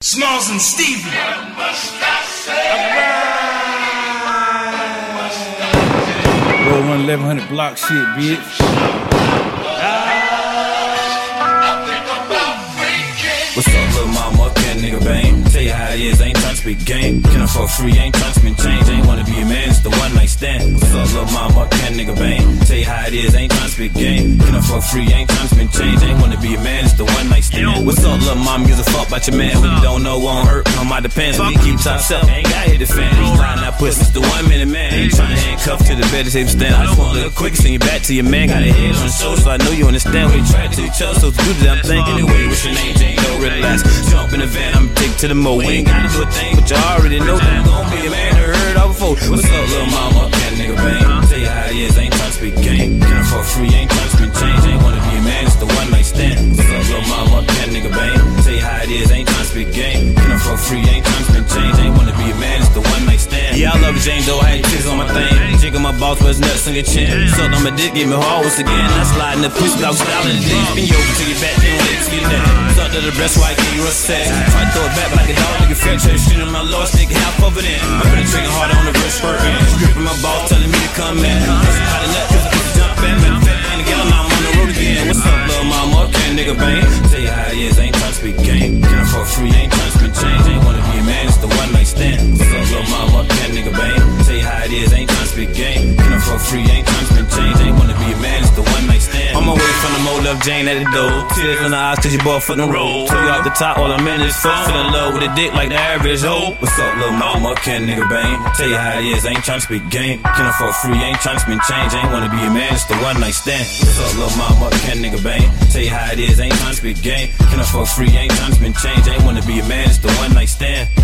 Smalls and Stevie. Roll 1100 block shit, bitch. What's up, little mama? Can nigga bang? Tell you how it is, ain't tryna speak game. Can I fuck free, ain't tryna spend change. Ain't wanna be a man, it's the one night stand. What's up, little mama? Can nigga bang? Tell you how it is, ain't tryna speak game. Can I fuck free, ain't tryna spend change. Ain't wanna be a man, it's the one night stand. What's up, little mama? Gives a fuck about your man. What you don't know won't hurt. On my depends. We keep top self, ain't got hit the fan. He's lying that pussy, it's the 1 minute man. Ain't tryna handcuff to the bed to save stand. I just want a little quick, send you back to your man. Got a head on the shoulder, so I know you understand. We try to each other, so to do the damn thing. Anyway, what's your name? Jane, no relax. Jump in the van, I'm take to the mo. We ain't gotta do a thing, but you already know that I'm gon' be a man that heard all before. What's up, little mama? Can nigga bang? Tell you how it is, ain't tryna speak game. Can I fuck free, ain't tryna spend change. Ain't wanna be a man, it's the one night stand. What's up, little mama? Can nigga bang? Tell you how it is, ain't tryna speak game. Can I fuck free, ain't tryna spend change. Ain't wanna be a man, it's the one night stand. Yeah, I love you, Jane Doe, I had titties on my thing. Jiggle my balls, was nuts on your chin. Sucked on my dick, give me hard once again. I slide in the pussy, dog style in the dick. Spin you over to your back, then wait to get that. Sucked to the breast, why I give you a sex. Try to throw it back, but like a dog, nigga fetch. Shit on my lower stick, half of it in. I'm finna trigger hard on the wrist, spurting. Gripping my balls, telling me to come in. Hot enough, cause I can jump in. Man, fat man together, now I'm on the road again. What's up, little mama? Can nigga bang? Tell you how it is, ain't tryna speak game. Can I fuck free, ain't tryna spend change. Ain't wanna be a man, it's the one night stand. What's up, little mama? Can nigga bang? Tell you how it is, ain't tryna speak game. Can I fuck free, ain't tryna spend change. Ain't wanna be a man, it's the one night stand. On my way from the mole, love Jane at the door. Tears in the eyes, cause your boy fucking roll. Took you off the top, all I'm in is fuck. Feel in love with a dick like the average hoe. What's up, little mama? Can nigga bang? Tell you how it is, ain't tryna speak game. Can I fuck free, ain't tryna spend change. Ain't wanna be a man, it's the one night stand. What's up, little mama? Can nigga bang? Tell you how it is, ain't tryna speak game. Can I fuck free, ain't tryna spend change. Ain't wanna be a man, it's the one night stand.